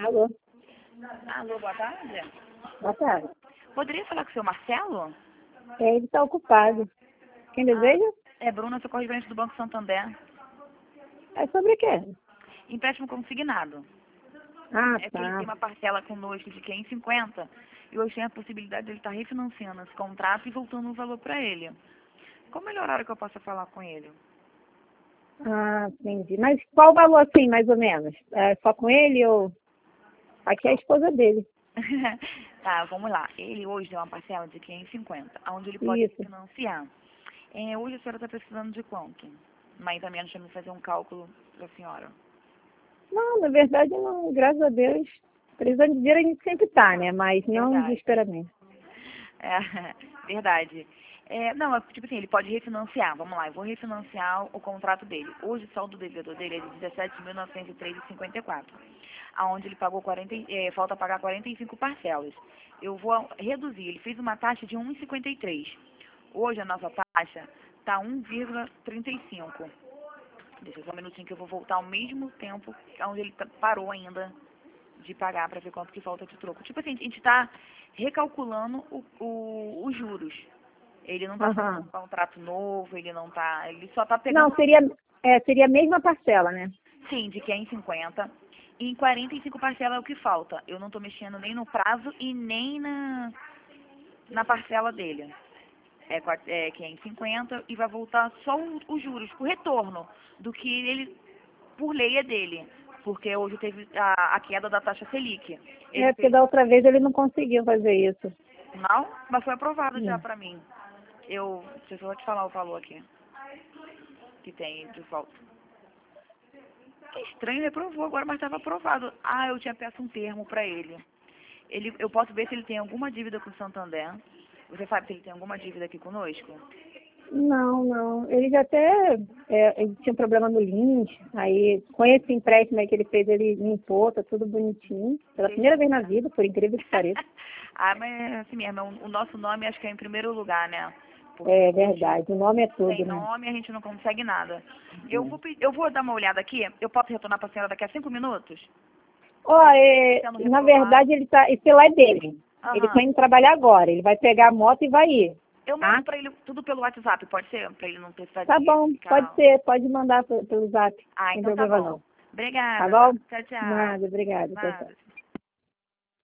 Alô, Alô, boa tarde. boa tarde. Poderia falar com o seu Marcelo? Ele está ocupado. Quem deseja? É Bruna, sou correspondente do Banco Santander. É sobre o quê? Empréstimo consignado. Ah, É que ele tá. tem uma parcela conosco de 550 e hoje tem a possibilidade de ele estar refinanciando esse contrato e voltando o valor para ele. Qual o melhor hora que eu possa falar com ele? Ah, entendi. Mas qual o valor, assim, mais ou menos? É só com ele ou... Aqui é a esposa dele. Tá, vamos lá. Ele hoje tem uma parcela de 550, onde ele pode Isso. refinanciar. Hoje a senhora está precisando de quanto? Mais ou menos para me fazer um cálculo para a senhora. Não, na verdade, não. Graças a Deus. Precisando de dinheiro a gente sempre tá, né? Mas não Verdade. desesperadamente. É, verdade. Não, tipo assim, ele pode refinanciar. Vamos lá, eu vou refinanciar o contrato dele. Hoje o saldo do devedor dele é de 17.903,54, aonde ele pagou falta pagar 45 parcelas. Eu vou reduzir, ele fez uma taxa de 1,53. Hoje a nossa taxa está 1,35. Deixa só um minutinho que eu vou voltar ao mesmo tempo onde ele parou ainda de pagar para ver quanto que falta de troco. Tipo assim, a gente está recalculando os juros. Ele não está fazendo Aham. um contrato novo, ele só está Não, pegando, seria a mesma parcela, né? sim, de 550. E em 45 parcelas é o que falta. Eu não estou mexendo nem no prazo e nem na parcela dele. É 550 e vai voltar só os juros, o retorno do que ele, por lei, é dele. Porque hoje teve a queda da taxa Selic. Ele É, porque fez. da outra vez ele não conseguiu fazer isso. Não, mas foi aprovado já Hum. pra mim. Deixa eu só te falar o valor aqui, que tem de volta. Que estranho, ele aprovou agora, mas estava aprovado. Ah, eu tinha peço um termo pra ele. Eu posso ver se ele tem alguma dívida com o Santander. Você sabe se ele tem alguma dívida aqui conosco? Não, não. Ele já até ele tinha um problema no lins, aí com esse empréstimo aí que ele fez, ele limpou, tá tudo bonitinho. Pela primeira vez na vida, por incrível que pareça. Ah, mas é assim mesmo, o nosso nome acho que é em primeiro lugar, né? Porque É hoje, verdade, o nome é sem tudo, né? nome, a gente não consegue nada. Eu vou dar uma olhada aqui, eu posso retornar para a senhora daqui a 5 minutos? Ó, Sendo na reprovado. verdade, ele tá, esse lá é dele. Ele tá Aham. indo trabalhar agora, ele vai pegar a moto e vai ir, Eu tá? mando para ele tudo pelo WhatsApp, pode ser? Para ele não precisar Tá de bom, pode ficar... ser, pode mandar pelo zap, Ah, sem então tá problema bom. não. Tá Obrigada, bom? tá? Tchau, tchau. Nada, obrigada. Tchau, tchau. Nada.